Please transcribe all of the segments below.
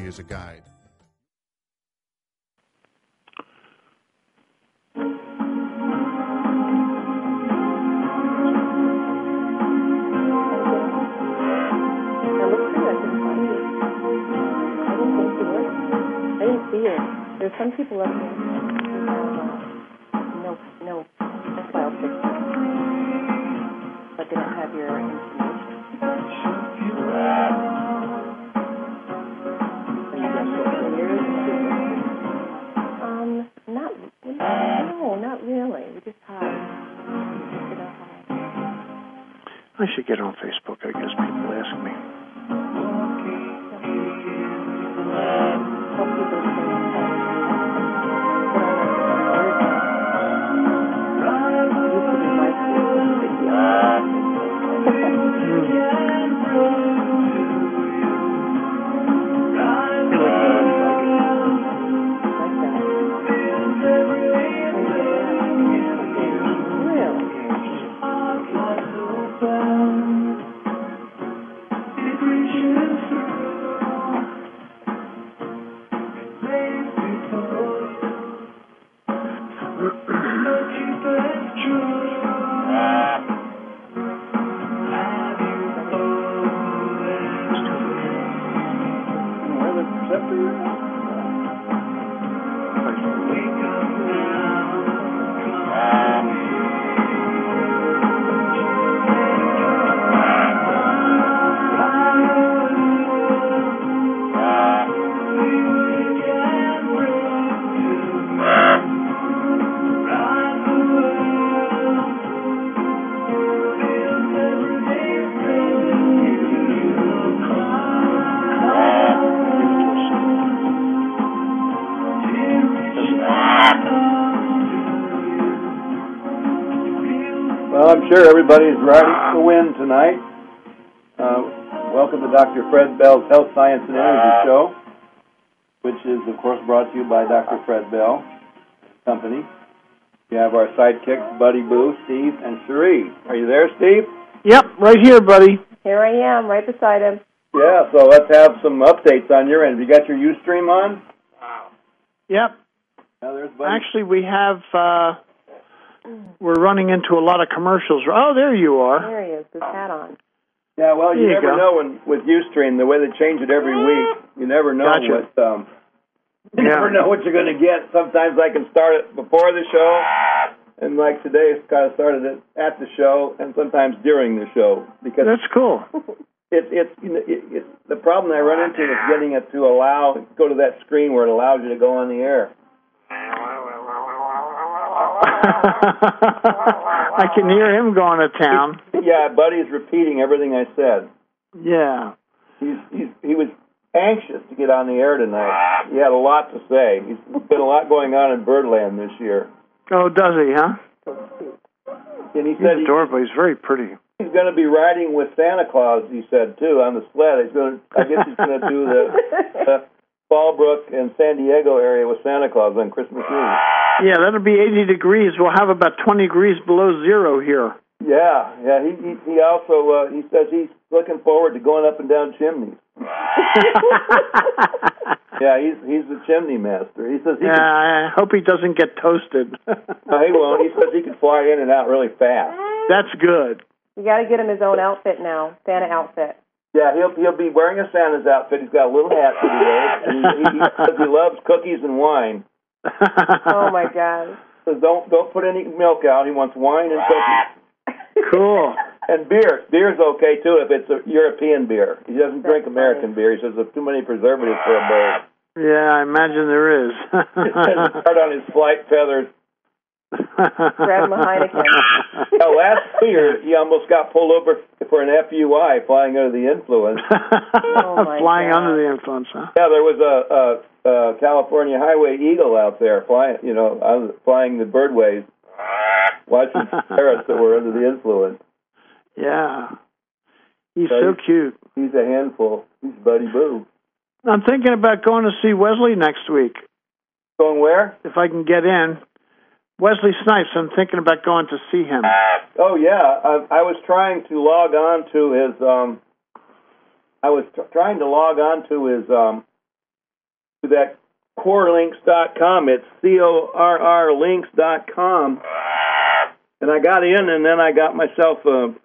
as a guide. There's some people up there who have no profile picture, but they don't have your information. Not really. We just hide. I should get on Facebook, I guess people ask me. Well, I'm sure everybody's riding to win tonight. Welcome to Dr. Fred Bell's Health, Science, and Energy Show, which is, of course, brought to you by Dr. Fred Bell Company. We have our sidekicks, Buddy Boo, Steve, and Cherie. Are you there, Steve? Yep, right here, buddy. Here I am, right beside him. Yeah, so let's have some updates on your end. Have you got your Ustream on? Yep. Yeah, there's Buddy. Actually, we have, we're running into a lot of commercials. Oh, there you are. There he is, his hat on. Yeah, well, you never go. know with Ustream, the way they change it every week, you never know Gotcha. never know what you're going to get. Sometimes I can start it before the show, and like today, it's kind of started it at the show, and sometimes during the show. Because that's cool. The problem I run into is getting it to go to that screen where it allows you to go on the air. I can hear him going to town. Yeah, Buddy's repeating everything I said. Yeah. He was anxious to get on the air tonight. He had a lot to say. He's been a lot going on in Birdland this year. Oh, does he, huh? And he said he's adorable. He's very pretty. He's going to be riding with Santa Claus, he said, too, on the sled. I guess he's going to do the Fallbrook and San Diego area with Santa Claus on Christmas Eve. Yeah, that'll be 80 degrees. We'll have about 20 degrees below zero here. Yeah. He also he says he's looking forward to going up and down chimneys. Yeah, he's the chimney master. He says I hope he doesn't get toasted. No, he won't. He says he can fly in and out really fast. That's good. You got to get him his own outfit now, Santa outfit. Yeah, he'll be wearing a Santa's outfit. He's got a little hat that he wears, and he says he loves cookies and wine. Oh my God! Says don't put any milk out. He wants wine and cookies. Cool. And beer. Beer's okay too if it's a European beer. He doesn't drink American beer. He says there's too many preservatives for a bird. Yeah, I imagine there is. Start on his flight feathers. Grab him a Heineken. Last year, he almost got pulled over for an FUI, flying under the influence. Flying under the influence, huh? Yeah, there was a California Highway Eagle out there flying the birdways, watching parrots that were under the influence. Yeah. He's so cute. He's a handful. He's Buddy Boo. I'm thinking about going to see Wesley next week. Going where? If I can get in. Wesley Snipes, I'm thinking about going to see him. Oh, yeah. I was trying to log on to his that corlinks.com. It's corrlinks.com. And I got in, and then I got myself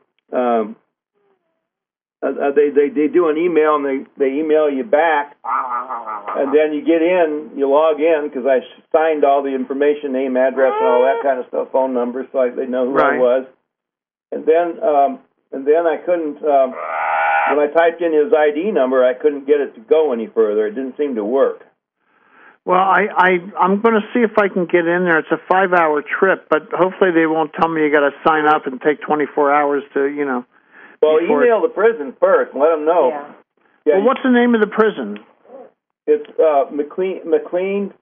they do an email, and they email you back, and then you get in, you log in, because I signed all the information, name, address, and all that kind of stuff, phone number, so they know who I was. And then I couldn't. When I typed in his ID number, I couldn't get it to go any further. It didn't seem to work. Well, I'm going to see if I can get in there. It's a 5-hour trip, but hopefully they won't tell me you got to sign up and take 24 hours to, Well, email the prison first and let them know. Yeah. Well, what's the name of the prison? It's McLean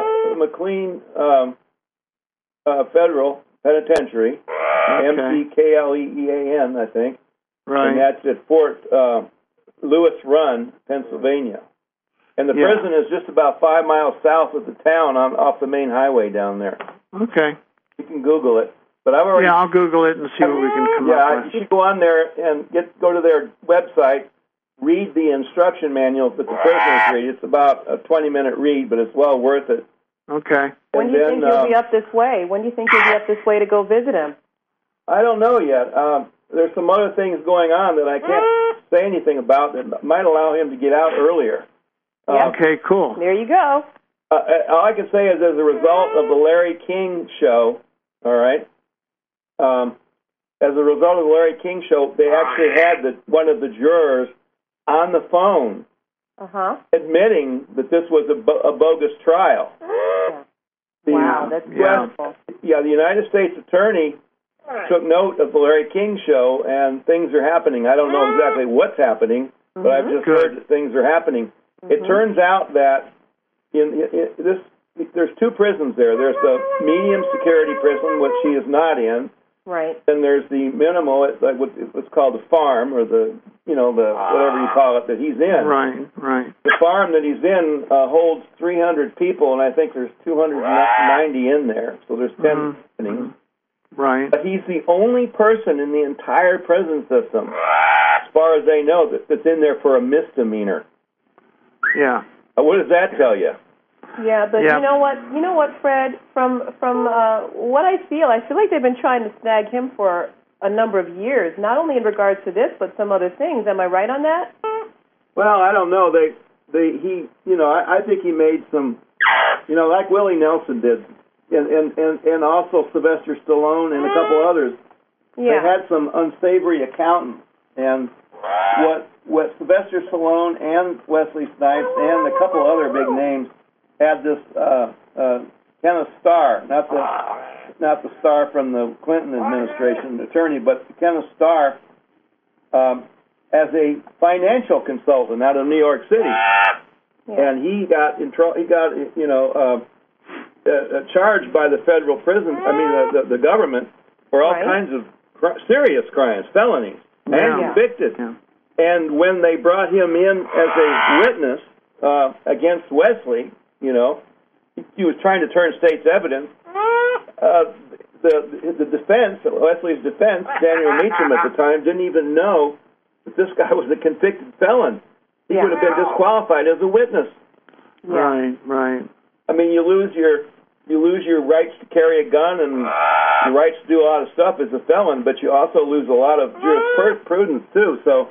Federal Penitentiary, McLean, I think. Right. And that's at Fort Lewis Run, Pennsylvania. And the prison is just about 5 miles south of the town off the main highway down there. Okay. You can Google it. But I've already. Yeah, I'll Google it and see what we can come up with. Yeah, you should go on there and go to their website, read the instruction manual that the prisoners read. It's about a 20-minute read, but it's well worth it. Okay. When do you think you'll be up this way? When do you think you'll be up this way to go visit him? I don't know yet. There's some other things going on that I can't say anything about that might allow him to get out earlier. Okay, cool. There you go. All I can say is as a result of the Larry King show, all right, as a result of the Larry King show, they actually had one of the jurors on the phone admitting that this was a bogus trial. Wow, that's wonderful. Yeah, the United States Attorney took note of the Larry King show, and things are happening. I don't know exactly what's happening, but I've just heard that things are happening. It turns out that there's two prisons there. There's the medium security prison, which he is not in. Right. Then there's the minimal, like what's called the farm, or the whatever you call it, that he's in. Right. The farm that he's in holds 300 people, and I think there's 290 in there. So there's 10 openings. Right. But he's the only person in the entire prison system, as far as they know, that's in there for a misdemeanor. Yeah. What does that tell you? Yeah, but you know what, Fred? From what I feel like they've been trying to snag him for a number of years, not only in regards to this, but some other things. Am I right on that? Well, I don't know. I think he made some, like Willie Nelson did, and also Sylvester Stallone and a couple others. Yeah. They had some unsavory accountants, and what Sylvester Stallone and Wesley Snipes and a couple other big names had this Kenneth Starr, not the Starr from the Clinton administration attorney, but Kenneth Starr as a financial consultant out of New York City, and he got in trouble. He got charged by the federal prison. I mean the government for all kinds of serious crimes, felonies, and convicted. Yeah. And when they brought him in as a witness against Wesley, he was trying to turn state's evidence. The defense, Wesley's defense, Daniel Meacham at the time, didn't even know that this guy was a convicted felon. He would have been disqualified as a witness. Right. I mean, you lose your rights to carry a gun and your rights to do a lot of stuff as a felon, but you also lose a lot of jurisprudence too. So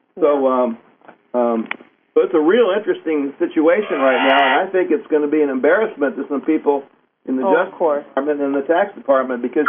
it's a real interesting situation right now, and I think it's going to be an embarrassment to some people in the Justice Department and the Tax Department, because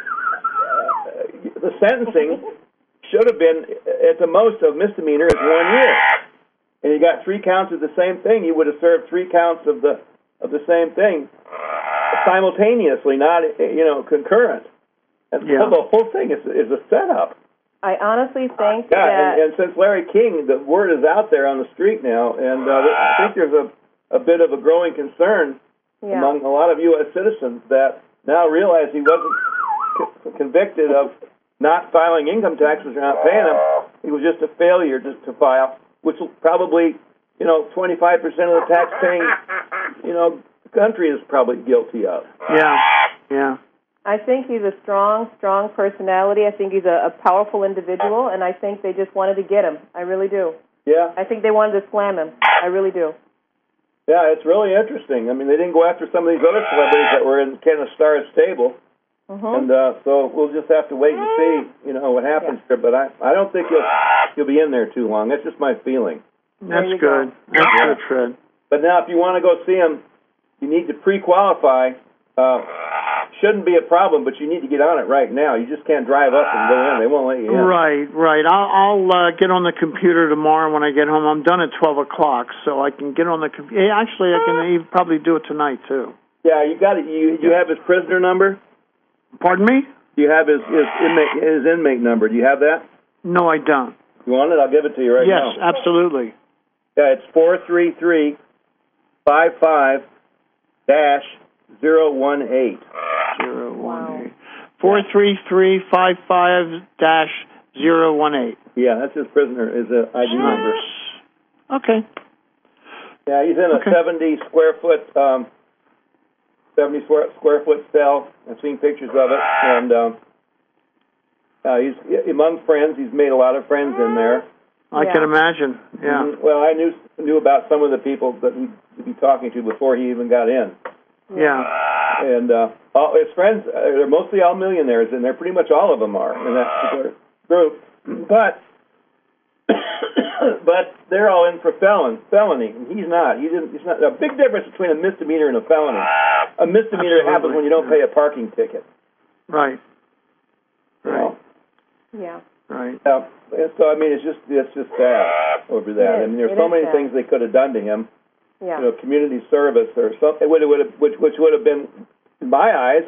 the sentencing should have been at the most of misdemeanor is 1 year, and you got 3 counts of the same thing. You would have served 3 counts of the same thing simultaneously, not concurrent. And so the whole thing is a setup. I honestly think that... And since Larry King, the word is out there on the street now, and I think there's a bit of a growing concern among a lot of U.S. citizens that now realize he wasn't convicted of not filing income taxes or not paying them. He was just a failure to file, which probably, 25% of the tax-paying, country is probably guilty of. Yeah. I think he's a strong personality. I think he's a powerful individual, and I think they just wanted to get him. I really do. Yeah. I think they wanted to slam him. I really do. Yeah, it's really interesting. I mean, they didn't go after some of these other celebrities that were in Ken Starr's stable. And so we'll just have to wait and see, you know, what happens there. But I don't think you'll be in there too long. That's just my feeling. That's good. That's good, Fred. But now, if you want to go see him, you need to pre-qualify. Shouldn't be a problem, but you need to get on it right now. You just can't drive up and go in. They won't let you in. Right. I'll get on the computer tomorrow when I get home. I'm done at 12 o'clock, so I can get on the computer. Actually, I can even probably do it tonight, too. Yeah, you got it. You have his prisoner number? Pardon me? Do you have his inmate number? Do you have that? No, I don't. You want it? I'll give it to you right now. Yes, absolutely. Yeah, it's 433-55-018. 018. 433-55-018. Yeah, that's his prisoner, his ID number. Okay. Yeah, he's in a 70 square foot cell. I've seen pictures of it, and he's among friends. He's made a lot of friends in there. I can imagine. Yeah. Mm-hmm. Well, I knew about some of the people that he'd be talking to before he even got in. Yeah. And all his friends, they're mostly all millionaires, and they're pretty much all of them are in that particular group. But they're all in for felony, and he's not. He's not. A big difference between a misdemeanor and a felony. A misdemeanor happens when you don't pay a parking ticket. Right. Right. Yeah. Right. So I mean, it's just sad over that. I mean, there's so many things they could have done to him. Yeah. You know, community service or something, which would have been, in my eyes,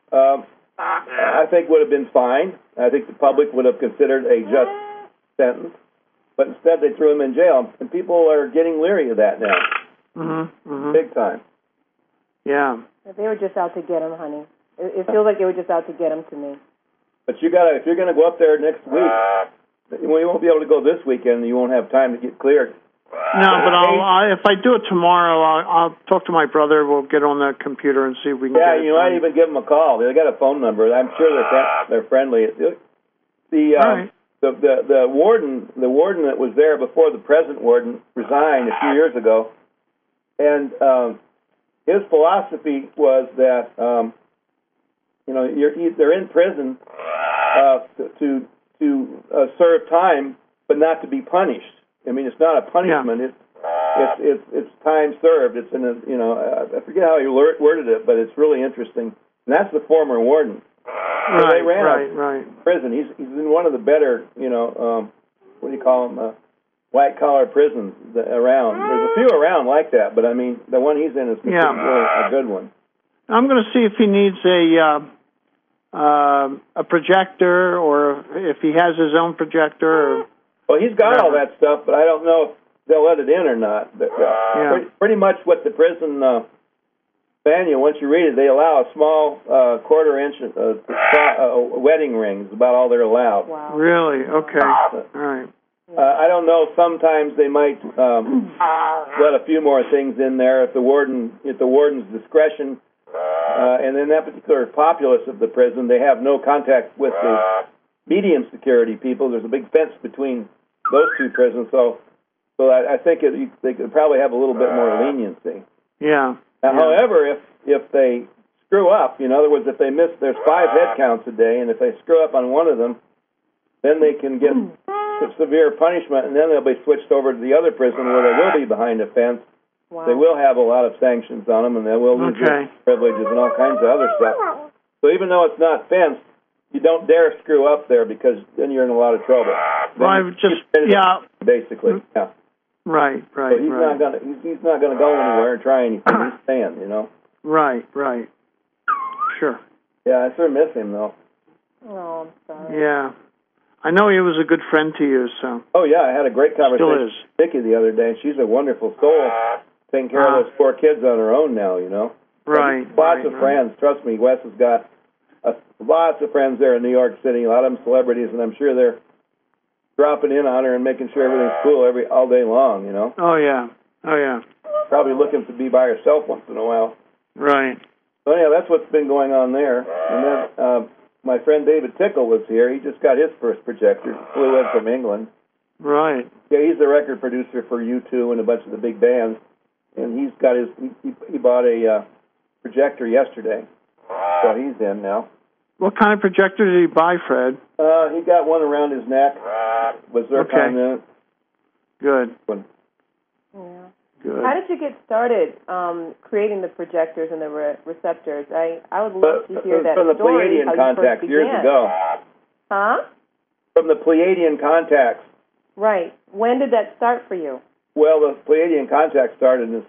I think would have been fine. I think the public would have considered a just sentence, but instead they threw him in jail, and people are getting leery of that now. Big time. Yeah. They were just out to get him, honey. It feels like they were just out to get him to me. But if you're gonna go up there next week, you won't be able to go this weekend. You won't have time to get cleared. No, but if I do it tomorrow, I'll talk to my brother. We'll get on the computer and see if we can. Yeah, you might even give them a call. They got a phone number. I'm sure they're friendly. The warden that was there before the present warden resigned a few years ago, and his philosophy was that they're in prison to serve time, but not to be punished. I mean, it's not a punishment. Yeah. It's time served. It's in I forget how he worded it, but it's really interesting. And that's the former warden. So they ran a prison. He's in one of the better, what do you call them, white collar prisons around. There's a few around like that, but I mean, the one he's in is really a good one. I'm going to see if he needs a projector, or if he has his own projector. Well, he's got all that stuff, but I don't know if they'll let it in or not. But, pretty much what the prison manual, once you read it, they allow a small quarter-inch wedding ring. Is about all they're allowed. Wow. Really? Okay. All right. I don't know. Sometimes they might let a few more things in there at the warden's discretion. And in that particular populace of the prison, they have no contact with the medium security people. There's a big fence between those two prisons, so I think they could probably have a little bit more leniency. Yeah. Now, however, if they screw up, in other words, if they miss, there's 5 head counts a day, and if they screw up on one of them, then they can get severe punishment, and then they'll be switched over to the other prison where they will be behind a fence. Wow. They will have a lot of sanctions on them, and they will lose their privileges and all kinds of other stuff. So even though it's not fenced, you don't dare screw up there, because then you're in a lot of trouble. Basically, yeah. Right. So he's not gonna go anywhere and try anything. He's staying, Right. Sure. Yeah, I sort of miss him though. Oh, I'm sorry. Yeah. I know he was a good friend to you, so. Oh yeah, I had a great conversation with Vicky the other day. She's a wonderful soul, taking care of those 4 kids on her own now. Right. Lots of friends. Trust me, Wes has got lots of friends there in New York City. A lot of them celebrities, and I'm sure they're dropping in on her and making sure everything's cool all day long. Oh yeah. Probably looking to be by herself once in a while. Right. So yeah, that's what's been going on there. And then my friend David Tickle was here. He just got his first projector. He flew in from England. Right. Yeah, he's the record producer for U2 and a bunch of the big bands. and he's got he bought a projector yesterday, so he's in now. What kind of projector did he buy, Fred? He got one around his neck. Was there time in it? Good. Yeah. Good. How did you get started creating the projectors and the receptors? I would love to hear that from the story. Pleiadian contacts years ago. Huh? From the Pleiadian contacts. Right. When did that start for you? Well, the Pleiadian contacts started in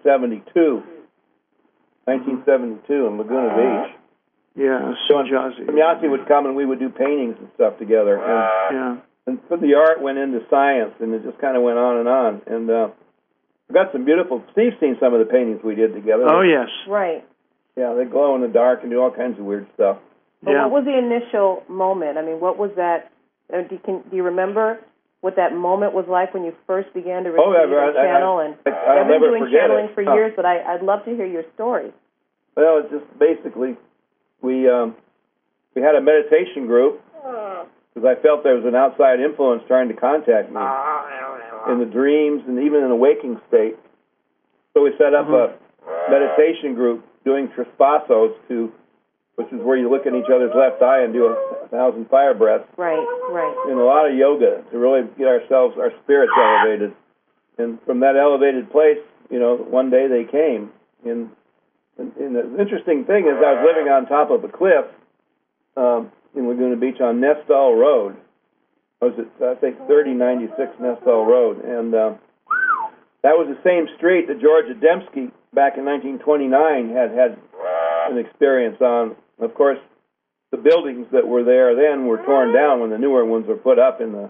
1972 in Laguna Beach. Yeah, so Yasi would come and we would do paintings and stuff together. And from the art went into science, and it just kind of went on and on. And we got some beautiful. Steve's seen some of the paintings we did together. Oh yes. Right. Yeah, they glow in the dark and do all kinds of weird stuff. But what was the initial moment? I mean, what was that? Do you remember what that moment was like when you first began to receive the channel? I've been doing channeling for years, but I'd love to hear your story. Well, it's just basically we had a meditation group because I felt there was an outside influence trying to contact me in the dreams and even in a waking state. So we set up a meditation group doing trespasos, which is where you look in each other's left eye and do 1,000 fire breaths. Right. And a lot of yoga to really get our spirits elevated. And from that elevated place, one day they came. And the interesting thing is I was living on top of a cliff in Laguna Beach on Nestall Road. I was at, I think, 3096 Nestall Road. And that was the same street that George Adamski, back in 1929, had an experience on. Of course, the buildings that were there then were torn down when the newer ones were put up in the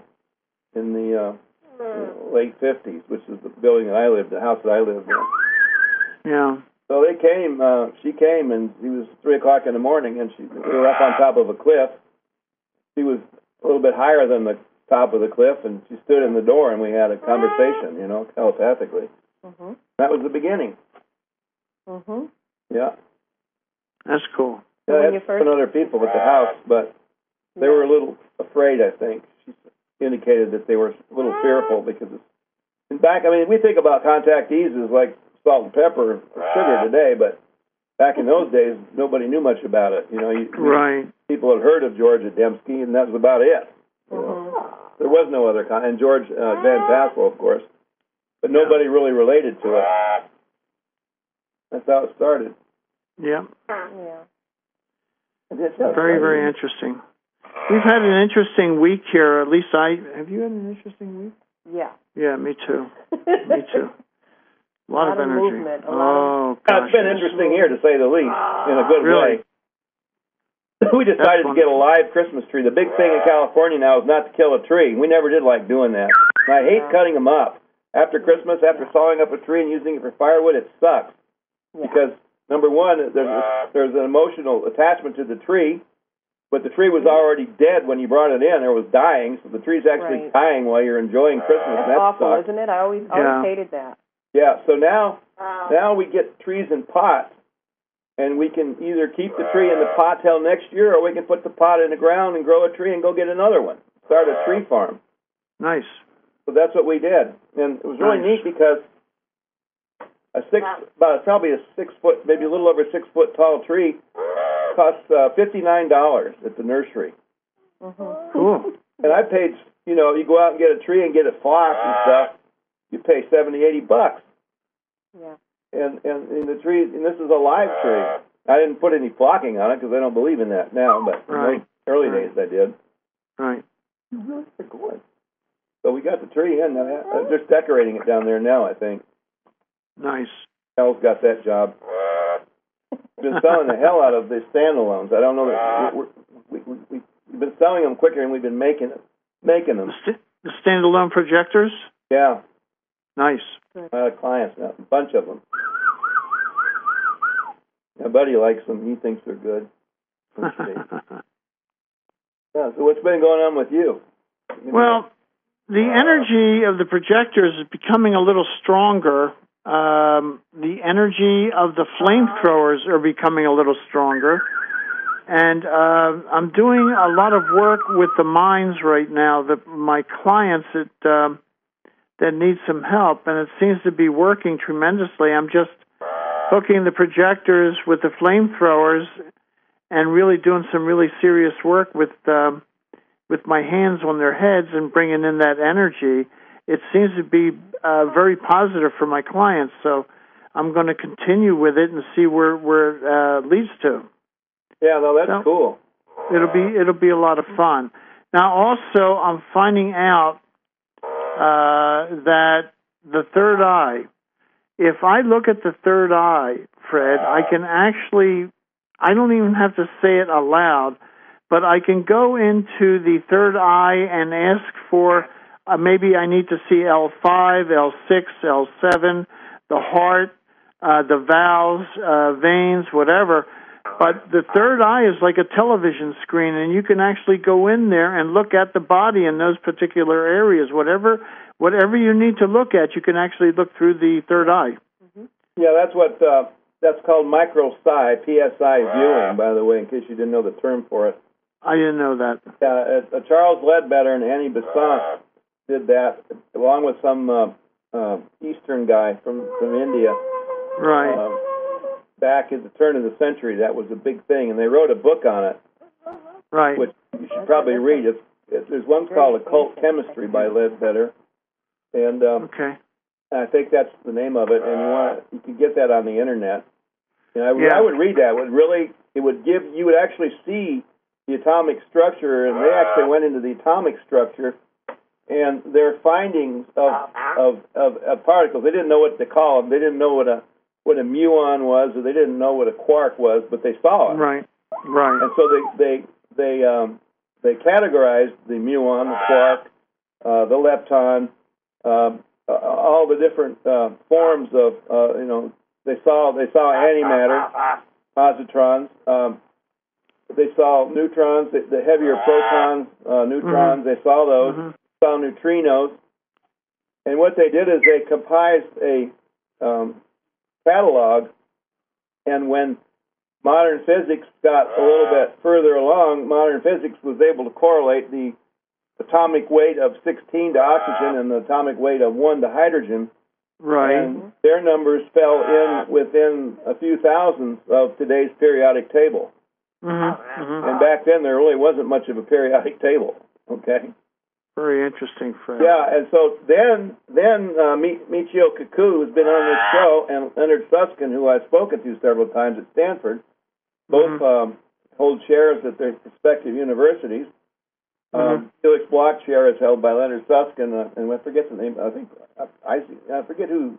late 50s, which is the building that I lived, the house that I lived in. Yeah. So they came. She came, and it was 3:00 in the morning, and we were up on top of a cliff. She was a little bit higher than the top of the cliff, and she stood in the door, and we had a conversation, telepathically. Mm-hmm. That was the beginning. Mm-hmm. Yeah. That's cool. Yeah, I had some other people at the house, but they were a little afraid, I think. She indicated that they were a little fearful because, in fact, we think about contactees as like salt and pepper or sugar today, but back in those days, nobody knew much about it. Right. People had heard of George Adamski, and that was about it. There was no other and George Van Tassel, of course, but nobody really related to it. That's how it started. Yeah. Yeah. Very, very interesting. We've had an interesting week here. At least have you had an interesting week? Yeah. Yeah, me too. Me too. A lot of energy. Movement. Gosh. It's been interesting here, to say the least, in a good way. We decided to get a live Christmas tree. The big thing in California now is not to kill a tree. We never did like doing that. And I hate cutting them up. After Christmas, after sawing up a tree and using it for firewood, it sucks. Yeah. Because, number one, there's an emotional attachment to the tree, but the tree was already dead when you brought it in, or was dying, so the tree's actually dying while you're enjoying Christmas. That's awful, isn't it? I always hated that. Yeah, so now we get trees in pots, and we can either keep the tree in the pot till next year, or we can put the pot in the ground and grow a tree and go get another one. Start a tree farm. Nice. So that's what we did, and it was really neat because probably a 6 foot, maybe a little over 6 foot tall tree costs $59 at the nursery. Mm-hmm. Cool. And I paid, you go out and get a tree and get it flocked and stuff, you pay $70-$80. Yeah. And the tree, and this is a live tree. I didn't put any flocking on it because I don't believe in that now, but in the early days I did. Right. Really good. So we got the tree in. They're just decorating it down there now, I think. Nice. Al's got that job. Been selling the hell out of the standalones. I don't know that we've been selling them quicker than we've been making them. The standalone projectors? Yeah. Nice. A lot of clients now, a bunch of them. My buddy likes them. He thinks they're good. Yeah. So what's been going on with you? Well, the energy of the projectors is becoming a little stronger. The energy of the flamethrowers are becoming a little stronger. And I'm doing a lot of work with the minds right now. My clients, that need some help, and it seems to be working tremendously. I'm just hooking the projectors with the flamethrowers and really doing some really serious work with my hands on their heads and bringing in that energy. It seems to be very positive for my clients, so I'm going to continue with it and see where it leads to. Yeah, no, that's cool. It'll be a lot of fun. Now, also, I'm finding out that the third eye. If I look at the third eye, Fred, I can actually. I don't even have to say it aloud, but I can go into the third eye and ask for. Maybe I need to see L5, L6, L7, the heart, the valves, veins, whatever. But the third eye is like a television screen, and you can actually go in there and look at the body in those particular areas. Whatever you need to look at, you can actually look through the third eye. Mm-hmm. Yeah, that's called micro-psi, PSI viewing, by the way, in case you didn't know the term for it. I didn't know that. Charles Ledbetter and Annie Besant did that, along with some Eastern guy from India. Right. Back at the turn of the century, that was a big thing, and they wrote a book on it. Right. Which you should probably read. There's one called Occult Chemistry by Ledbetter, and okay. I think that's the name of it. And you can get that on the internet. And I would read that. It would give you would actually see the atomic structure, and they actually went into the atomic structure, and their findings of particles. They didn't know what to call them. They didn't know what a muon was, or they didn't know what a quark was, but they saw it. Right. And so they categorized the muon, the quark, the lepton, all the different forms of They saw antimatter, positrons. They saw neutrons, the heavier protons, neutrons. They saw those. Mm-hmm. Saw neutrinos. And what they did is they compiled a catalog, and when modern physics got a little bit further along, modern physics was able to correlate the atomic weight of 16 to oxygen and the atomic weight of 1 to hydrogen. Right. And their numbers fell in within a few thousandths of today's periodic table. Mm-hmm. Mm-hmm. And back then there really wasn't much of a periodic table. Okay. Very interesting, Fred. Yeah, and so then Michio Kaku, who's been on this show, and Leonard Susskind, who I've spoken to several times at Stanford, both hold chairs at their respective universities. Felix Bloch chair is held by Leonard Susskind, and I forget the name. I forget who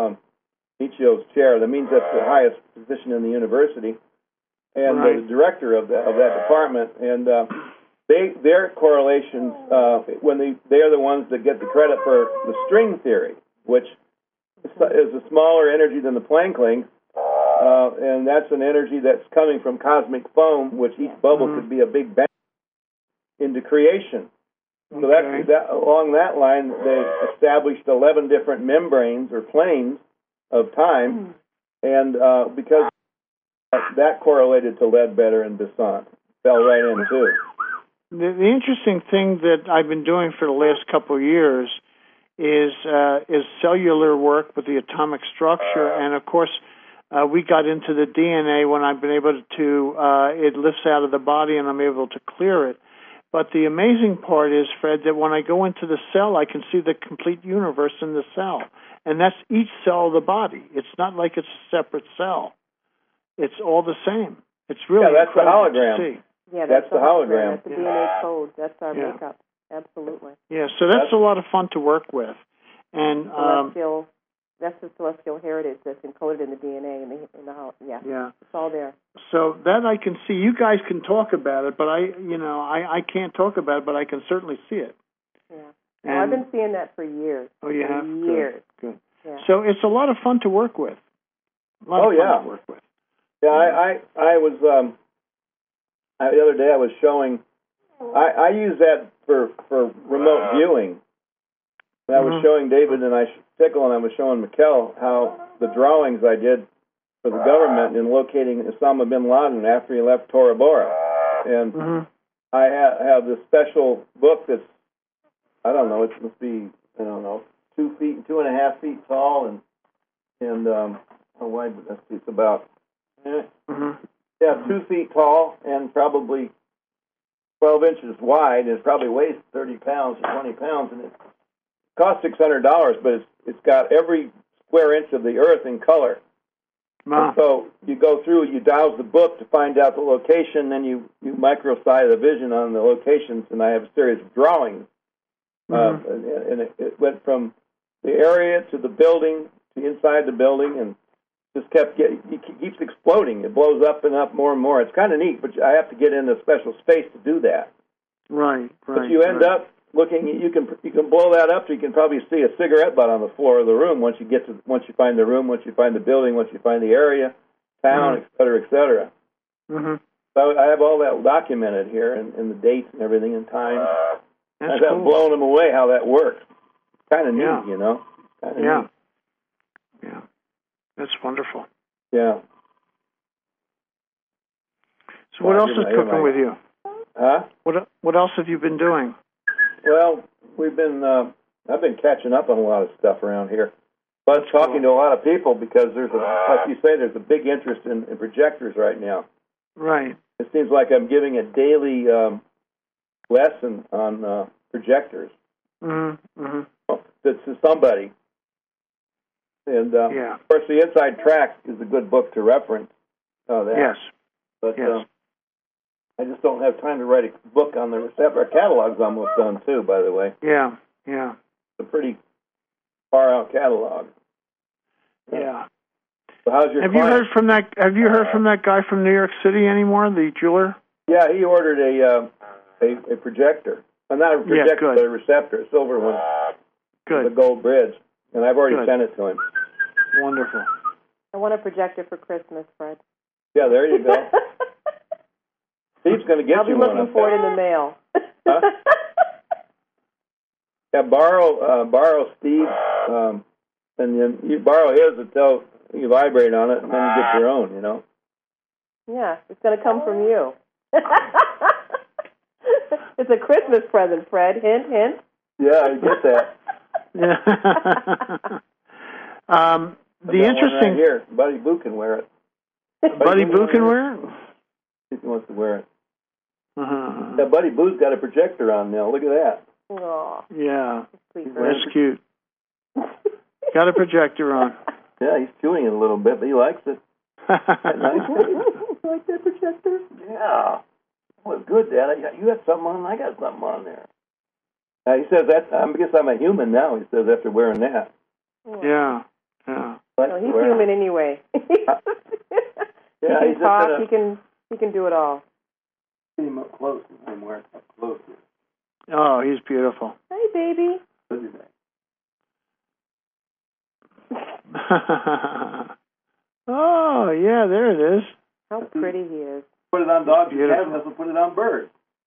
Michio's chair. That means that's the highest position in the university, and the director of that department. And their correlations, they're the ones that get the credit for the string theory, which is a smaller energy than the Planck length, and that's an energy that's coming from cosmic foam, which each bubble could be a big bang into creation. So that along that line, they established 11 different membranes or planes of time, and because that correlated to Ledbetter and Besant, fell right in too. The interesting thing that I've been doing for the last couple of years is cellular work with the atomic structure, and of course we got into the DNA when I've been able to it lifts out of the body and I'm able to clear it. But the amazing part is, Fred, that when I go into the cell, I can see the complete universe in the cell, and that's each cell of the body. It's not like it's a separate cell. It's all the same. It's really that's the hologram. To see. Yeah, that's the hologram. That's the DNA code. That's our makeup. Absolutely. Yeah, so that's a lot of fun to work with. And that's the celestial heritage that's encoded in the DNA in the house. Yeah. It's all there. So that I can see. You guys can talk about it, but I can't talk about it, but I can certainly see it. Yeah. Well, I've been seeing that for years. Oh, you have? Years. Good. Yeah. So it's a lot of fun to work with. A lot of fun to work with. Yeah, I was the other day I was showing. I use that for remote viewing. And I was showing David and Tickle, and I was showing Mikkel how the drawings I did for the government in locating Osama bin Laden after he left Tora Bora. And I have this special book that's, it must be, 2 feet, 2.5 feet tall, and how wide? Let's see, it's about 2 feet tall and probably 12 inches wide. And it probably weighs 30 pounds or 20 pounds, and it costs $600, but it's got every square inch of the Earth in color. Wow. So you go through, you douse the book to find out the location, then you microsite the vision on the locations, and I have a series of drawings. And it went from the area to the building to inside the building, and just it keeps exploding. It blows up and up more and more. It's kind of neat, but I have to get in a special space to do that. Right. But you end up looking. You can blow that up. So you can probably see a cigarette butt on the floor of the room once you find the room, once you find the building, once you find the area, town, et cetera, et cetera. Mm-hmm. So I have all that documented here, and the dates and everything, and time. That's I've cool. blown them away how that works. Kind of neat, you know. Kinda Yeah. neat. Yeah. That's wonderful. Yeah. So what else is cooking with you? Huh? What else have you been doing? Well, we've been. I've been catching up on a lot of stuff around here, but talking to a lot of people because like you say, there's a big interest in projectors right now. Right. It seems like I'm giving a daily lesson on projectors to somebody. And of course, the Inside Track is a good book to reference. Yes. But I just don't have time to write a book on the receptor. Our catalog's almost done too, by the way. Yeah. It's a pretty far out catalog. Yeah. So how's your? Have you heard from that guy from New York City anymore? The jeweler? Yeah, he ordered a projector. Not a projector, but a receptor, a silver one. Good. With a gold bridge, and I've already sent it to him. Wonderful. I want a projector for Christmas, Fred. Yeah, there you go. Steve's going to get you one. I'll be looking for it in the mail. Huh? Yeah, borrow Steve, and then you borrow his until you vibrate on it, and then you get your own, you know. Yeah, it's going to come from you. It's a Christmas present, Fred. Hint, hint. Yeah, I get that. The interesting right here, Buddy Boo can wear it. Buddy Boo can wear it? If he wants to wear it. Uh-huh. Yeah, Buddy Boo's got a projector on now. Look at that. Aww. Yeah, Sweet that's cute. Got a projector on. Yeah, he's chewing it a little bit, but he likes it. Nice. You like that projector? Yeah. Well, good, Dad. You got something on, I got something on there. He says that. I guess I'm a human now. He says after wearing that. Yeah. No, he's human anyway. Yeah, he can talk. He can do it all. Get him up close. I'm wearing up close. Oh, he's beautiful. Hi, baby. Oh, yeah, there it is. How pretty he is. Put it on dogs. Kevin doesn't put it on birds.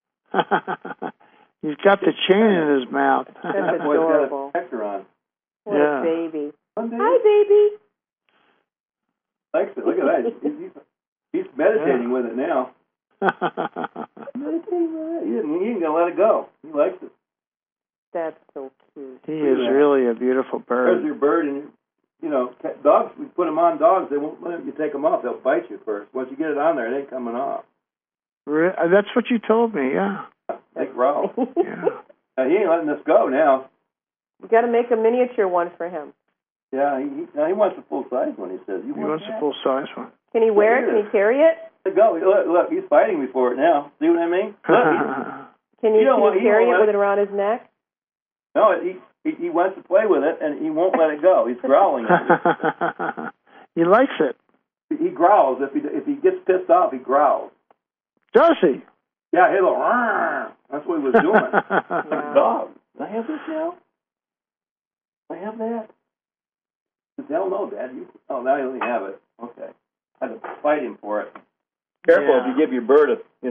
He's got the chain in his mouth. That's adorable. Got a protector on. What a baby. Hi, baby. Likes it. Look at that. He's meditating with it now. Meditating with it. He ain't gonna let it go. He likes it. That's so cute. He is really a beautiful bird. There's your bird, and dogs. We put them on dogs. They won't let you take them off. They'll bite you first. Once you get it on there, it ain't coming off. That's what you told me. Yeah. They growl. Yeah. He ain't letting us go now. You got to make a miniature one for him. Yeah, he wants a full size one. He says he wants a full size one. Can he wear it? Can he carry it? Let go. Look, he's fighting me for it now. See what I mean? Look, can he carry it with it around his neck? No, he wants to play with it, and he won't let it go. He's growling at He likes it. He growls. If he gets pissed off, he growls. Does he? Yeah, he'll go, Rrr. That's what he was doing. Like dog. Can I have this now? Can I have that? Hell no, Dad. Now you let me have it. Okay. I had to fight him for it. Careful if you give your bird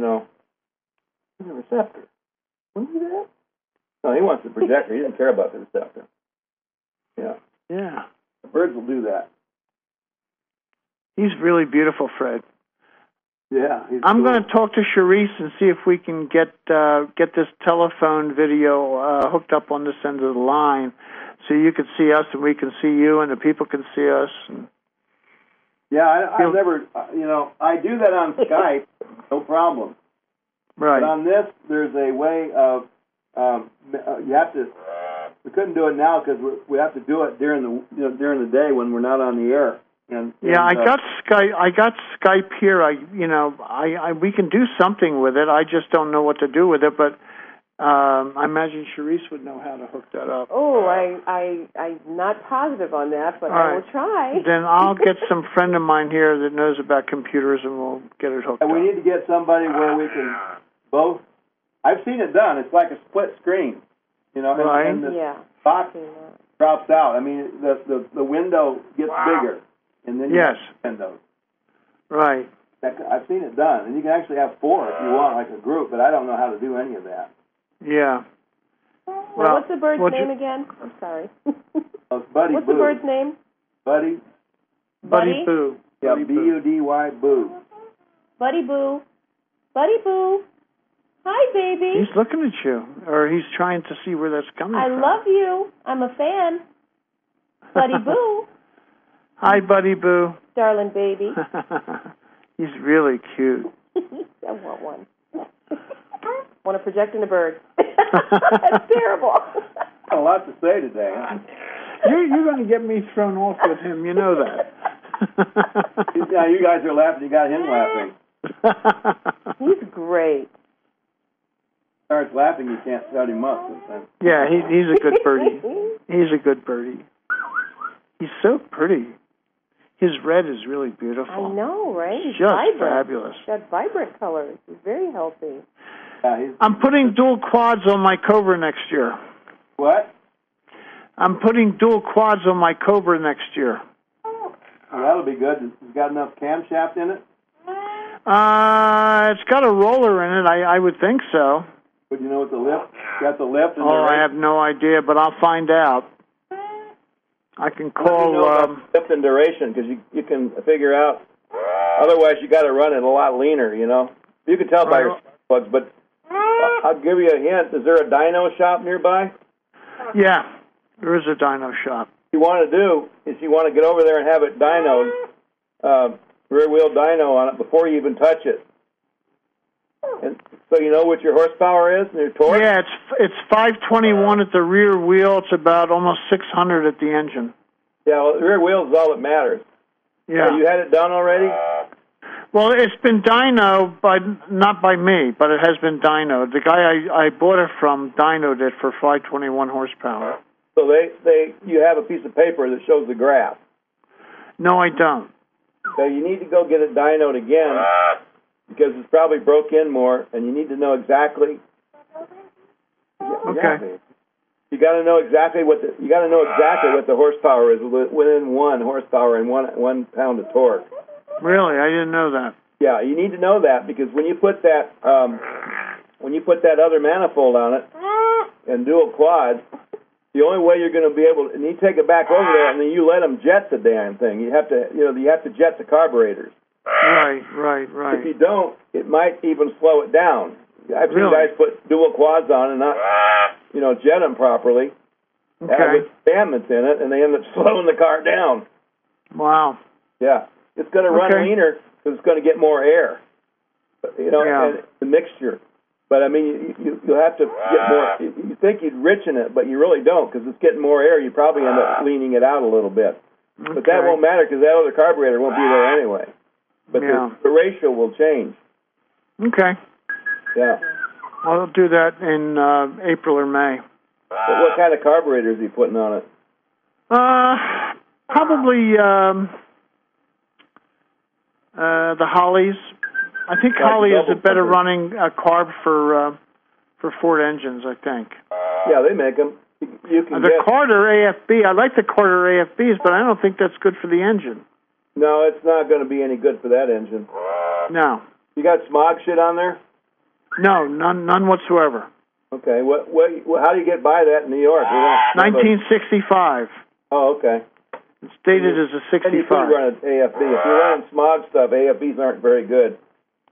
a receptor. Want to do that? No, he wants the projector. He doesn't care about the receptor. Yeah. Yeah. The birds will do that. He's really beautiful, Fred. Yeah. I'm going to talk to Charisse and see if we can get this telephone video hooked up on this end of the line, so you can see us and we can see you and the people can see us. And yeah, I've never, I do that on Skype, no problem. Right. But on this, there's a way of, you have to, we couldn't do it now because we have to do it during the day when we're not on the air. I got Skype. I got Skype here. We can do something with it. I just don't know what to do with it. But I imagine Charisse would know how to hook that up. Oh, I'm not positive on that, but I will try. Then I'll get some friend of mine here that knows about computers, and we'll get it hooked up. And we need to get somebody where we can both. I've seen it done. It's like a split screen, Right. And the box drops out. I mean, the window gets bigger. And then you have windows. Right. I've seen it done. And you can actually have 4 if you want, like a group, but I don't know how to do any of that. Yeah. Well, what's the bird's name again? I'm sorry. It's Buddy What's Boo. the bird's name? Buddy Boo. Yeah, B-U-D-Y, Boo. Buddy Boo. Buddy Boo. Hi, baby. He's looking at you, or he's trying to see where that's coming from. I love you. I'm a fan. Buddy Boo. Hi, Buddy Boo. Darling baby. He's really cute. I want one. Want to project in a bird. That's terrible. Got a lot to say today. Huh? You're going to get me thrown off with him. You know that. Yeah, you guys are laughing. You got him laughing. He's great. Starts laughing, you can't shut him up sometimes. Yeah, he's a good birdie. He's a good birdie. He's so pretty. His red is really beautiful. I know, right? He's just vibrant. fabulous. He's got vibrant colors. He's very healthy. Yeah, I'm putting dual quads on my Cobra next year. What? I'm putting dual quads on my Cobra next year. Well, that'll be good. It's got enough camshaft in it? It's got a roller in it. I would think so. But you know what the lift? Got the lift and I have no idea, but I'll find out. I can call. You know about lift and duration because you can figure out. Otherwise, you got to run it a lot leaner. You can tell by your plugs. But I'll give you a hint. Is there a dyno shop nearby? Yeah, there is a dyno shop. What you want to do is you want to get over there and have it dynoed, rear wheel dyno on it before you even touch it. And so you know what your horsepower is and your torque? Yeah, it's 521 at the rear wheel. It's about almost 600 at the engine. Yeah, well, the rear wheel is all that matters. Yeah. You had it done already? Well, it's been dynoed, not by me, but it has been dynoed. The guy I bought it from dynoed it for 521 horsepower. So you have a piece of paper that shows the graph. No, I don't. So you need to go get it dynoed again because it's probably broke in more, and you need to know exactly. Okay. You got to know exactly what the horsepower is within 1 horsepower and 1 pound of torque. Really, I didn't know that. Yeah, you need to know that because when you put that other manifold on it and dual quad, the only way you're going to be able to, and you take it back over there and then you let them jet the damn thing. You have to jet the carburetors. Right. If you don't, it might even slow it down. I've seen guys put dual quads on and not, jet them properly. Okay. With spamments in it, and they end up slowing the car down. Wow. Yeah. It's going to run leaner because it's going to get more air. And the mixture. But, I mean, you'll have to get more. You think you'd richen it, but you really don't because it's getting more air. You probably end up leaning it out a little bit. Okay. But that won't matter because that other carburetor won't be there anyway. But the ratio will change. Okay. Yeah. I'll do that in April or May. But what kind of carburetor is he putting on it? Probably the Hollies. I think Holly is a better running carb for Ford engines, I think. Yeah, they make them. You can the Carter AFB. I like the Carter AFBs, but I don't think that's good for the engine. No, it's not going to be any good for that engine. No. You got smog shit on there? No, none whatsoever. Okay. How do you get by that in New York? 1965. Oh, okay. It's dated as a 65. And you could run an AFB. If you're running smog stuff, AFBs aren't very good.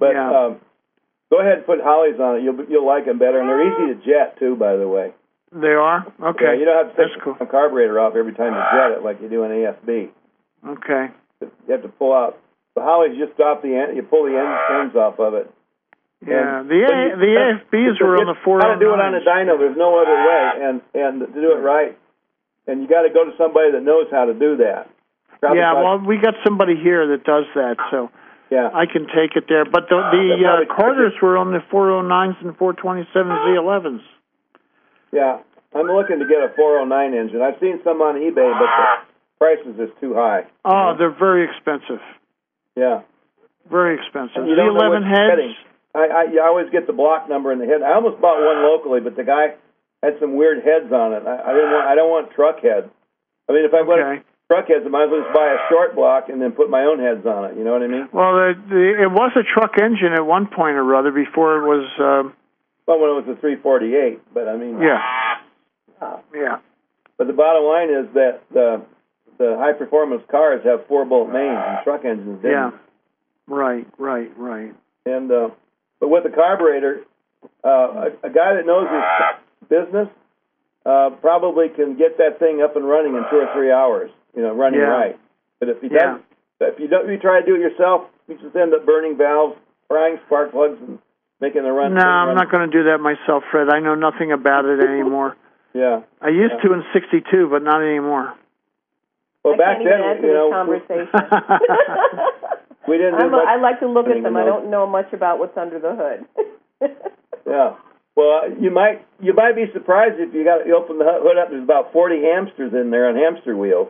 But yeah. Go ahead and put Holleys on it. You'll like them better, and they're easy to jet too. By the way. They are? Okay. Yeah, you don't have to take cool. the carburetor off every time you jet it like you do an AFB. Okay. You have to pull out. The Holleys, you just drop the end. You pull the ends off of it. Yeah, the AFBs were on the 409. How to do it on a dyno? There's no other way, and to do it right, and you got to go to somebody that knows how to do that. Well, we got somebody here that does that, so yeah, I can take it there. But the Carters were on the 409s and 427 Z11s. Yeah, I'm looking to get a 409 engine. I've seen some on eBay, but the prices is too high. Oh, they're very expensive. Yeah, very expensive. Z11 heads. I always get the block number in the head. I almost bought one locally, but the guy had some weird heads on it. I don't want truck heads. I mean, if I'm going to truck heads, I might as well just buy a short block and then put my own heads on it. You know what I mean? Well, it was a truck engine at one point or other before it was. Well, when it was a 348, but I mean. Yeah. Yeah. But the bottom line is that the high performance cars have 4-bolt mains and truck engines didn't. Yeah. Right. And but with the carburetor, a guy that knows his business probably can get that thing up and running in 2 or 3 hours. You know, running right. But if he doesn't, if you try to do it yourself, you just end up burning valves, frying spark plugs, and making the run. No, I'm not going to do that myself, Fred. I know nothing about it anymore. Yeah. I used to in '62, but not anymore. Well, back then, conversation. We didn't do much. I like to look at them. I don't know much about what's under the hood. Yeah. Well, you might be surprised if you open the hood up. There's about 40 hamsters in there on hamster wheels.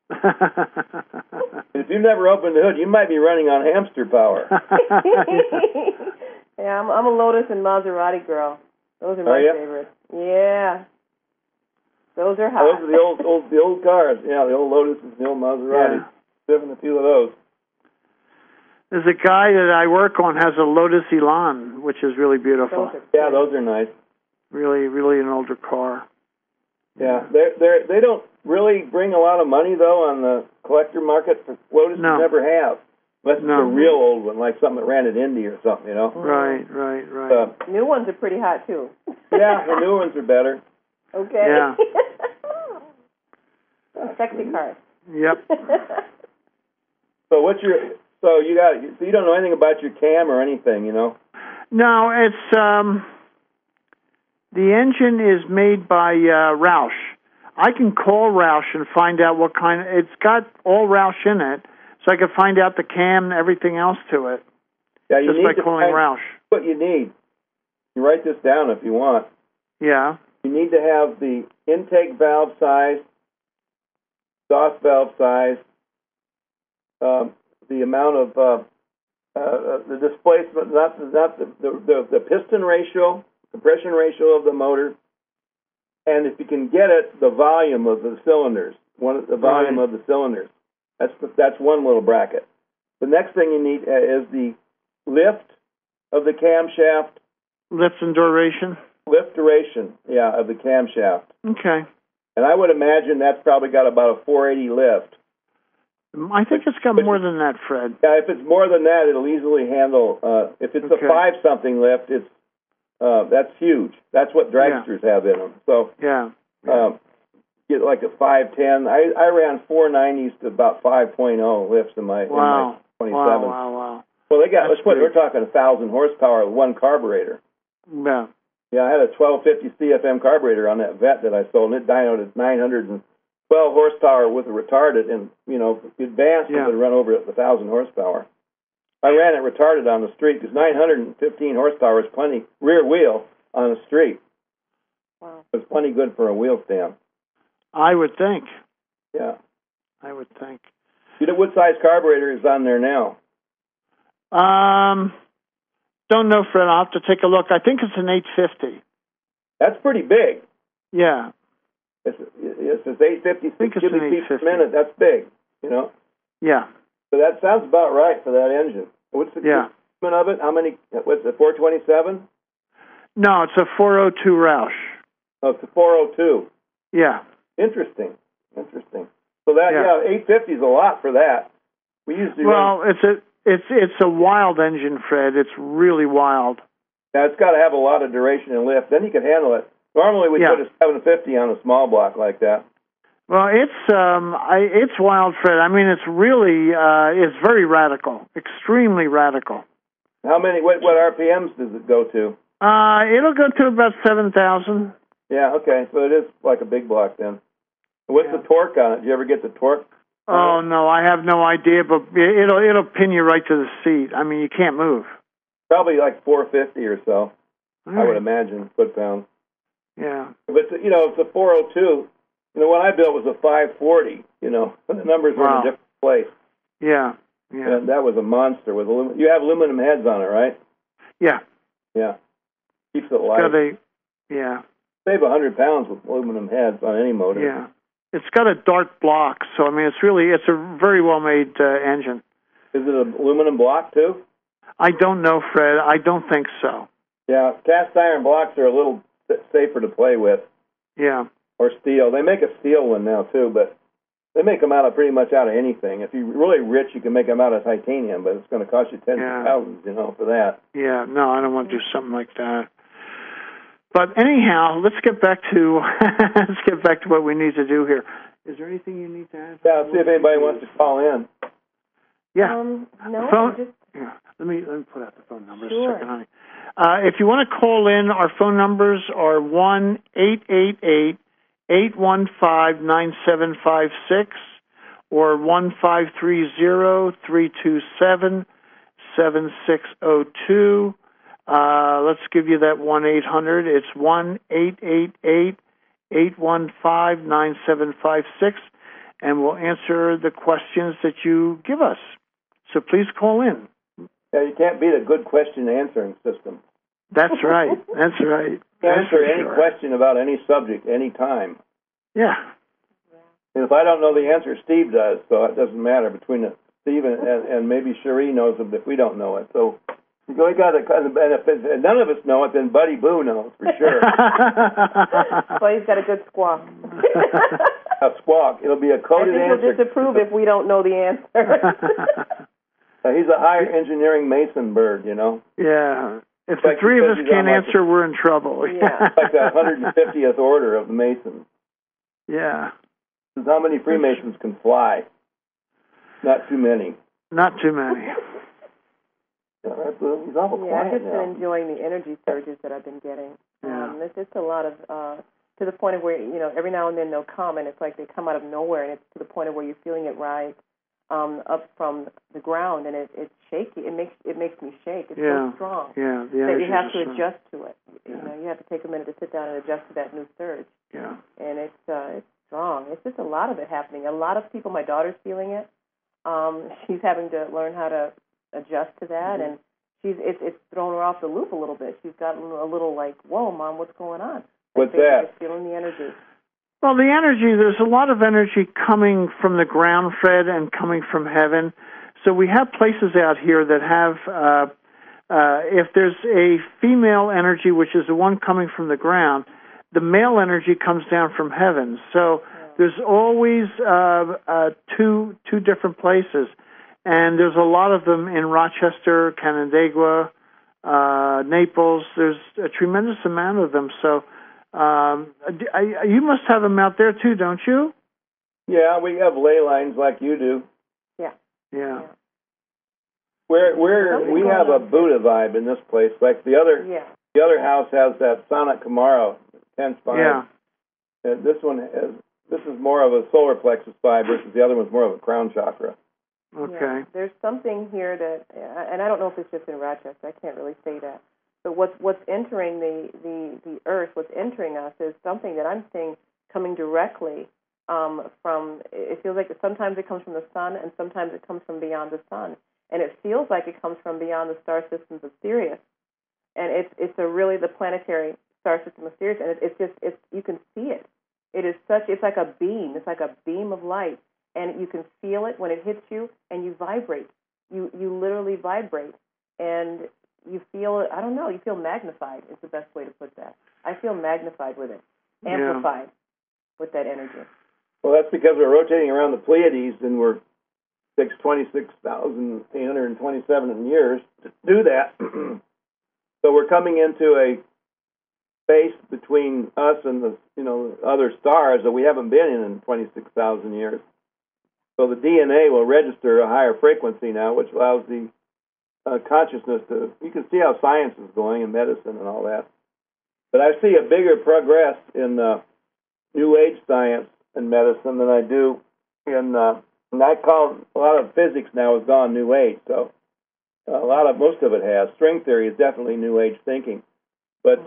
If you've never opened the hood, you might be running on hamster power. Yeah, I'm a Lotus and Maserati girl. Those are my favorites. Yeah. Those are hot. Those are the old cars. Yeah, the old Lotuses and the old Maserati. Driven a few of those. There's a guy that I work on has a Lotus Elan, which is really beautiful. Those are nice. Really, really an older car. Yeah, they don't really bring a lot of money though on the collector market. For Lotus, never have. Unless it's a real old one, like something that ran at Indy or something, you know. Right. New ones are pretty hot too. Yeah, the new ones are better. Okay. Yeah. Sexy cars. Yep. So you don't know anything about your cam or anything, you know? No, it's the engine is made by Roush. I can call Roush and find out what kind. It's got all Roush in it, so I can find out the cam and everything else to it. Yeah, you just by calling Roush. What you need. You write this down if you want. Yeah. You need to have the intake valve size, exhaust valve size, the amount of the displacement, not the piston ratio, compression ratio of the motor, and if you can get it, the volume of the cylinders, the volume of the cylinders. That's one little bracket. The next thing you need is the lift of the camshaft. Lift and duration. Lift duration, of the camshaft. Okay. And I would imagine that's probably got about a 480 lift. I think it's got more than that, Fred. Yeah, if it's more than that, it'll easily handle. If it's a 5-something lift, that's huge. That's what dragsters have in them. So get like a 510. I ran 490s to about 5.0 lifts in my 27. Wow. Well, we're talking 1,000 horsepower with one carburetor. Yeah. Yeah, I had a 1250 CFM carburetor on that Vet that I sold, and it dynoed at 912 horsepower with a retarded, and, advanced it would run over at 1,000 horsepower. I ran it retarded on the street because 915 horsepower is plenty rear wheel on the street. Wow. It's plenty good for a wheel stand. I would think. Yeah. I would think. You know what size carburetor is on there now? Don't know, Fred. I'll have to take a look. I think it's an 850. That's pretty big. Yeah. It's 850 cubic feet per minute. That's big, Yeah. So that sounds about right for that engine. What's the displacement of it? How many? What's it, 427? No, it's a 402 Roush. Oh, it's a 402. Yeah. Interesting. So that 850 is a lot for that. We usually It's a wild engine, Fred. It's really wild. Now, it's got to have a lot of duration and lift. Then you can handle it. Normally, we put a 750 on a small block like that. Well, it's wild, Fred. I mean, it's really it's very radical, extremely radical. How many? What RPMs does it go to? It'll go to about 7,000. Yeah. Okay. So it is like a big block then. What's the torque on it? Do you ever get the torque? Oh no, I have no idea, but it'll pin you right to the seat. I mean, you can't move. Probably like 450 or so. I would imagine foot-pounds. Yeah. But it's a 402. What I built was a 540. The numbers were in a different place. Yeah. Yeah. And that was a monster with you have aluminum heads on it, right? Yeah. Yeah. Keeps it light. Yeah. Save 100 pounds with aluminum heads on any motor. Yeah. It's got a Dart block, so I mean, it's a very well made engine. Is it an aluminum block too? I don't know, Fred. I don't think so. Yeah, cast iron blocks are a little safer to play with. Yeah. Or steel. They make a steel one now too, but they make them pretty much out of anything. If you're really rich, you can make them out of titanium, but it's going to cost you tens of thousands, for that. Yeah. No, I don't want to do something like that. But anyhow, let's get back to what we need to do here. Is there anything you need to add? Yeah, see if anybody wants to call in. Yeah. No. Phone. Yeah. Let me put out the phone number a Sure. second, honey. If you want to call in, our phone numbers are 1-888-815-9756 or 1-530-327-7602. Let's give you that 1-800. It's 1-888-815-9756, and we'll answer the questions that you give us. So please call in. Yeah, you can't beat a good question answering system. That's right. That's right. Answer any question about any subject, any time. Yeah. And if I don't know the answer, Steve does, so it doesn't matter between Steve and maybe Cherie knows it if we don't know it. So we got to kind of benefit. And none of us know it, then Buddy Boo knows for sure. Well, he's got a good squawk. A squawk. It'll be a coded answer. I think he'll disapprove if we don't know the answer. He's a higher engineering Mason bird, Yeah. If the three of us can't answer, we're in trouble. Yeah. Like the 150th order of the Masons. Yeah. How many Freemasons can fly? Not too many. Not too many. He's awful quiet I've just now. been enjoying the energy surges that I've been getting. There's just a lot of, to the point of where, every now and then they'll come, and it's like they come out of nowhere, and it's to the point of where you're feeling it rise up from the ground, and it's shaky. It makes me shake. It's so strong that you have to adjust to it. You have to take a minute to sit down and adjust to that new surge. Yeah. And it's strong. It's just a lot of it happening. A lot of people. My daughter's feeling it. She's having to learn how to adjust to that, and it's thrown her off the loop a little bit. She's gotten a little like, "Whoa, Mom, what's going on?" What's that? Just feeling the energy. Well, the energy, there's a lot of energy coming from the ground, Fred, and coming from heaven. So we have places out here that have, if there's a female energy, which is the one coming from the ground, the male energy comes down from heaven. So there's always two different places. And there's a lot of them in Rochester, Canandaigua, Naples. There's a tremendous amount of them. So you must have them out there too, don't you? Yeah, we have ley lines like you do. Yeah. We have a Buddha vibe in this place. Like the other house has that Sonic Camaro 10-5. Yeah. And this is more of a solar plexus vibe versus the other one's more of a crown chakra. Okay. Yeah. There's something here that, and I don't know if it's just in Rochester. I can't really say that. But what's entering the earth, what's entering us, is something that I'm seeing coming directly from. It feels like sometimes it comes from the sun, and sometimes it comes from beyond the sun, and it feels like it comes from beyond the star systems of Sirius, and it's the planetary star system of Sirius, and it's you can see it. It's like a beam. It's like a beam of light, and you can feel it when it hits you, and you vibrate. You literally vibrate, and you feel, I don't know, you feel magnified is the best way to put that. I feel magnified with it, amplified with that energy. Well, that's because we're rotating around the Pleiades, and takes 26,827 years to do that. So we're coming into a space between us and the other stars that we haven't been in 26,000 years. So the DNA will register a higher frequency now, which allows the consciousness to. You can see how science is going in medicine and all that. But I see a bigger progress in New Age science and medicine than I do in. And I call a lot of physics now has gone New Age. So most of it has. String theory is definitely New Age thinking. But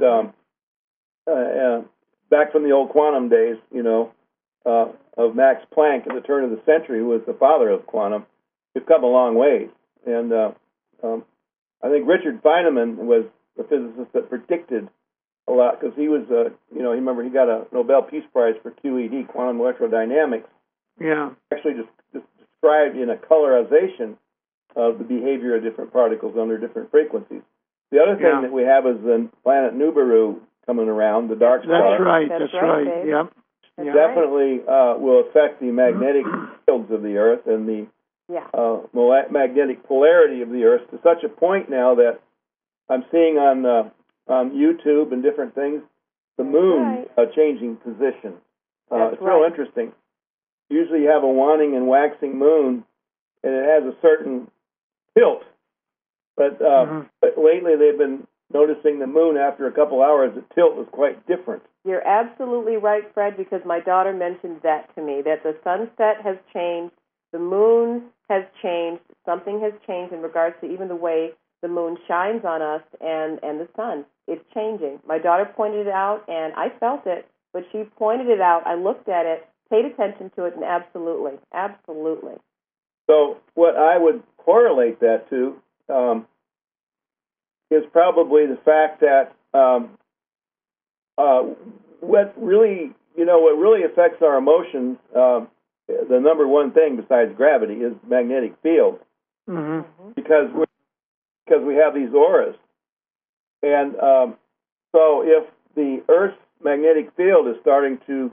back from the old quantum days, of Max Planck at the turn of the century, who was the father of quantum, we've come a long ways. And I think Richard Feynman was the physicist that predicted a lot, because he was, remember he got a Nobel Peace Prize for QED, quantum electrodynamics. Yeah. Actually just described in a colorization of the behavior of different particles under different frequencies. The other thing that we have is the planet Nibiru coming around, the dark star. That's right. That's right. Yep. Definitely will affect the magnetic fields of the Earth and the magnetic polarity of the Earth to such a point now that I'm seeing on YouTube and different things the moon changing position. It's real interesting. Usually you have a waning and waxing moon, and it has a certain tilt. But lately they've been noticing the moon after a couple hours, the tilt was quite different. You're absolutely right, Fred, because my daughter mentioned that to me, that the sunset has changed, the moon has changed, something has changed in regards to even the way the moon shines on us and the sun. It's changing. My daughter pointed it out, and I felt it, but she pointed it out. I looked at it, paid attention to it, and absolutely. So what I would correlate that to is probably the fact that what really affects our emotions, the number one thing besides gravity is magnetic field, because we have these auras, and so if the Earth's magnetic field is starting to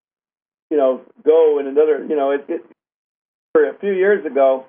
go in another, a few years ago,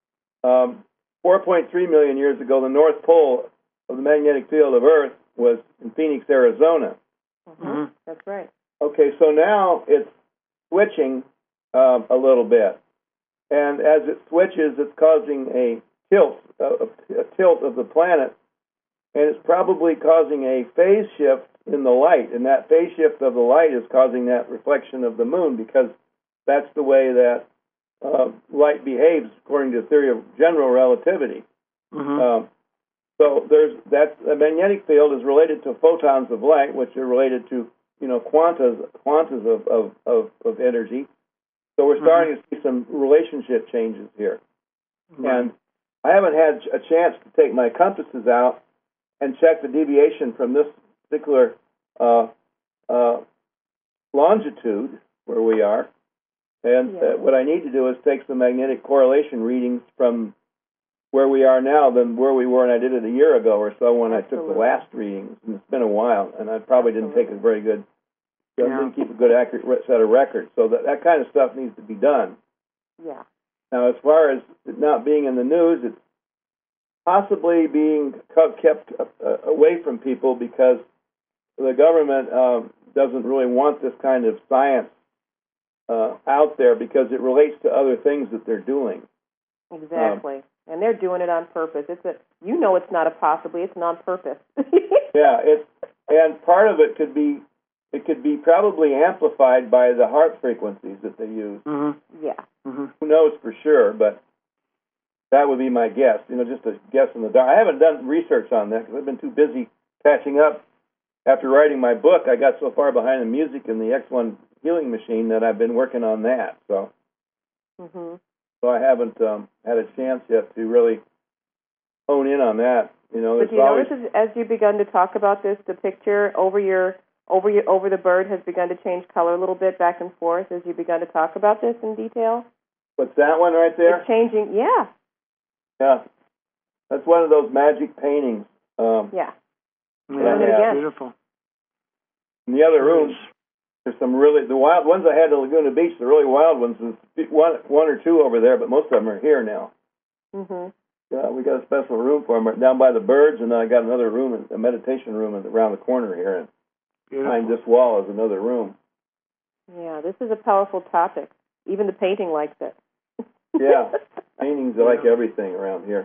4.3 million years ago, the North Pole of the magnetic field of Earth was in Phoenix, Arizona. That's right. Okay, so now it's switching a little bit, and as it switches, it's causing a tilt of the planet, and it's probably causing a phase shift in the light, and that phase shift of the light is causing that reflection of the moon, because that's the way that light behaves according to the theory of general relativity. So the magnetic field is related to photons of light, which are related to quantas of energy. So we're starting to see some relationship changes here, and I haven't had a chance to take my compasses out and check the deviation from this particular longitude where we are. And what I need to do is take some magnetic correlation readings from where we are now than where we were, and I did it a year ago or so when I took the last readings. And it's been a while, and I probably didn't take a very good, didn't keep a good, accurate set of records. So that kind of stuff needs to be done. Yeah. Now, as far as it not being in the news, it's possibly being kept away from people because the government doesn't really want this kind of science out there because it relates to other things that they're doing. Exactly. And they're doing it on purpose. It's not a possibly, it's on purpose. And part of it could be probably amplified by the heart frequencies that they use. Yeah. Who knows for sure, but that would be my guess. Just a guess in the dark. I haven't done research on that because I've been too busy catching up. After writing my book, I got so far behind the music and the X1 healing machine that I've been working on that. So, so I haven't had a chance yet to really hone in on that. But you notice as you've begun to talk about this, the picture over the bird has begun to change color a little bit back and forth as you've begun to talk about this in detail. What's that one right there? It's changing, yeah. Yeah. That's one of those magic paintings. Yeah. Beautiful. In the other room, There's some really, the wild ones I had at Laguna Beach, the really wild ones, is one or two over there, but most of them are here now. Mm-hmm. Yeah, we got a special room for them down by the birds, and then I got another room, a meditation room around the corner here, and behind this wall is another room. Yeah, this is a powerful topic. Even the painting likes it. Yeah, paintings are like everything around here.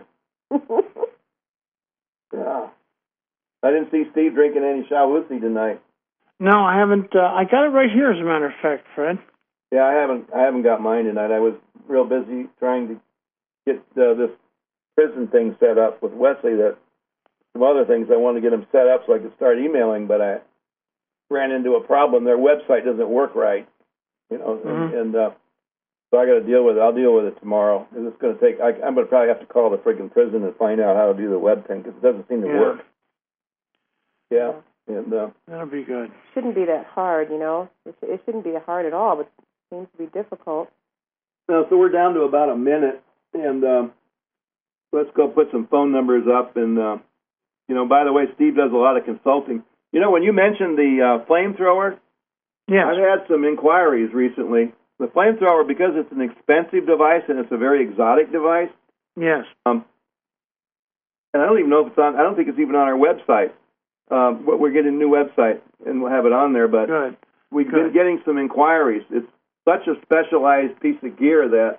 Yeah. I didn't see Steve drinking any Shawusi tonight. No, I haven't. I got it right here, as a matter of fact, Fred. Yeah, I haven't got mine tonight. I was real busy trying to get this prison thing set up with Wesley. That some other things I wanted to get them set up so I could start emailing, but I ran into a problem. Their website doesn't work right, and so I got to deal with it. I'll deal with it tomorrow. It's going to take. I'm going to probably have to call the friggin' prison and find out how to do the web thing because it doesn't seem to work. Yeah. And that'll be good. Shouldn't be that hard, It shouldn't be hard at all, but it seems to be difficult. No, so we're down to about a minute, and let's go put some phone numbers up. And by the way, Steve does a lot of consulting. When you mentioned the flamethrower, I've had some inquiries recently. The flamethrower, because it's an expensive device and it's a very exotic device. Yes. And I don't even know if it's on. I don't think it's even on our website. We're getting a new website, and we'll have it on there. But we've been getting some inquiries. It's such a specialized piece of gear that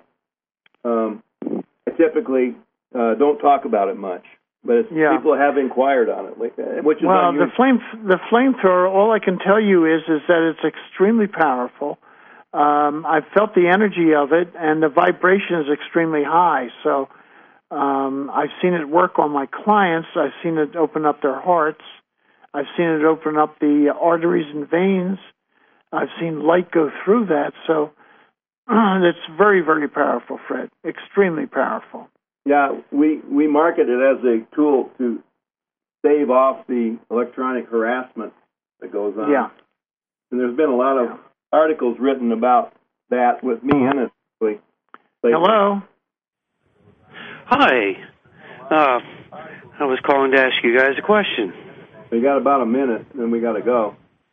I typically don't talk about it much. But people have inquired on it, which is unusual. The flamethrower. All I can tell you is that it's extremely powerful. I've felt the energy of it, and the vibration is extremely high. So I've seen it work on my clients. I've seen it open up their hearts. I've seen it open up the arteries and veins. I've seen light go through that. So it's very, very powerful, Fred. Extremely powerful. Yeah, we market it as a tool to stave off the electronic harassment that goes on. Yeah. And there's been a lot of articles written about that with me in it. Hello. Hi. I was calling to ask you guys a question. We got about a minute, then we got to go.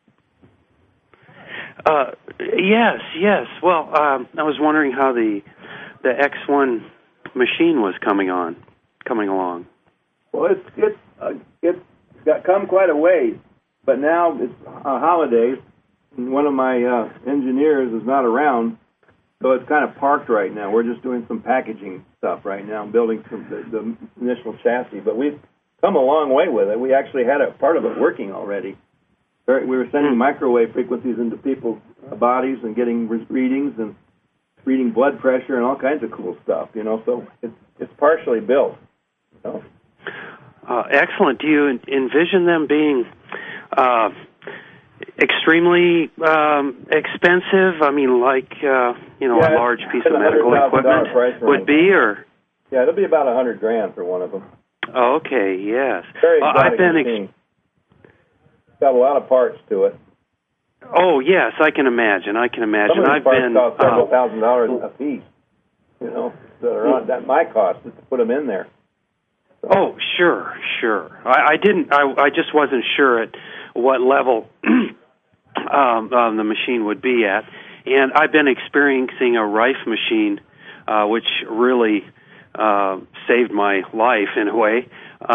Yes. Well, I was wondering how the X1 machine was coming along. Well, it's come quite a ways, but now it's holidays, and one of my engineers is not around, so it's kind of parked right now. We're just doing some packaging stuff right now, building the initial chassis, but we've come a long way with it. We actually had a part of it working already. We were sending microwave frequencies into people's bodies and getting readings and reading blood pressure and all kinds of cool stuff, so it's partially built. Excellent. Do you envision them being extremely expensive? I mean, like, a large piece of medical equipment would be, or? Yeah, it'll be about $100,000 for one of them. Okay, yes. Very exotic machine. It's got a lot of parts to it. Oh, yes, I can imagine. Some of these parts cost several $1,000s a piece, that are on that my cost is to put them in there. So. Oh, sure. I just wasn't sure at what level the machine would be at. And I've been experiencing a Rife machine, which really saved my life in a way.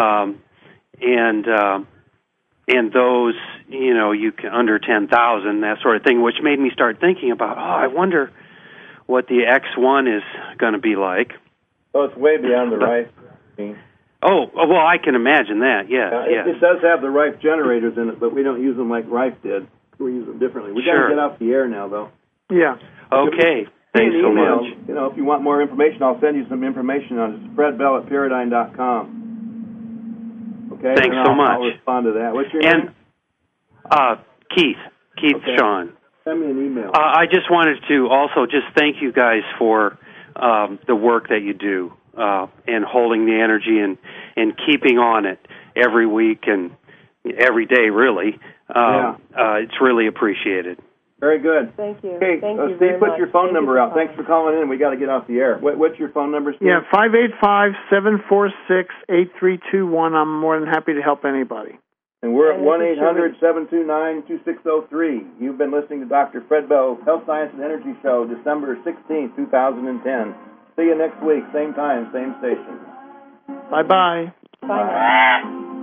And those, you can under 10,000, that sort of thing, which made me start thinking about, I wonder what the X1 is going to be like. Oh, it's way beyond the Rife machine. Oh, well, I can imagine that, yes. It does have the Rife generators in it, but we don't use them like Rife did. We use them differently. We got to get off the air now, though. Yeah. Okay. Thanks so much. If you want more information, I'll send you some information on it. It's FredBell@Paradigm.com. Okay? Thanks so much. I'll respond to that. What's your name? Keith. Keith Sean. Send me an email. I just wanted to also just thank you guys for the work that you do and holding the energy and keeping on it every week and every day, really. It's really appreciated. Very good. Thank you. Okay, Thank you Steve, very put much. your phone number out. Thanks for calling in. We got to get off the air. What's your phone number, Steve? Yeah, 585-746-8321. I'm more than happy to help anybody. And we're at 1-800-729-2603. You've been listening to Dr. Fred Bell's Health, Science, and Energy Show, December 16th, 2010. See you next week, same time, same station. Bye-bye. Bye.